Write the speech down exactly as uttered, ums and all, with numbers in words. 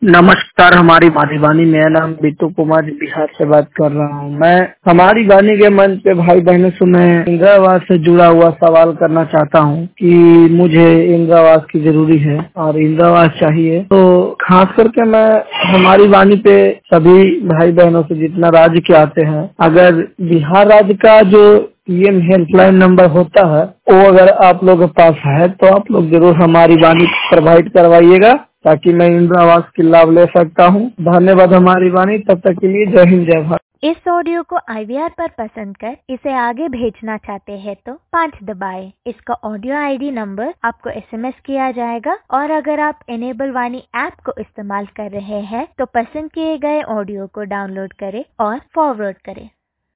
नमस्कार। हमारी वाणी वाणी मेरा नाम बिट्टू कुमार बिहार से बात कर रहा हूँ। मैं हमारी वाणी के मंच पे भाई बहनों से मैं इंदिरा आवास से जुड़ा हुआ सवाल करना चाहता हूँ कि मुझे इंदिरा आवास की जरूरी है और इंदिरा आवास चाहिए। तो खास करके मैं हमारी वाणी पे सभी भाई बहनों से जितना राज्य के आते हैं, अगर बिहार राज्य का जो पीएम हेल्पलाइन नंबर होता है वो अगर आप लोगों के पास है तो आप लोग जरूर हमारी वाणी प्रोवाइड करवाइएगा ताकि मैं इंदिरा आवास की लाभ ले सकता हूँ। धन्यवाद हमारी वाणी। तब तक के लिए जय हिंद जय भारत। इस ऑडियो को आई वी आर पर पसंद कर इसे आगे भेजना चाहते हैं तो पाँच दबाएं। इसका ऑडियो आईडी नंबर आपको एसएमएस किया जाएगा और अगर आप इनेबल वाणी ऐप को इस्तेमाल कर रहे हैं तो पसंद किए गए ऑडियो को डाउनलोड करें और फॉरवर्ड करें।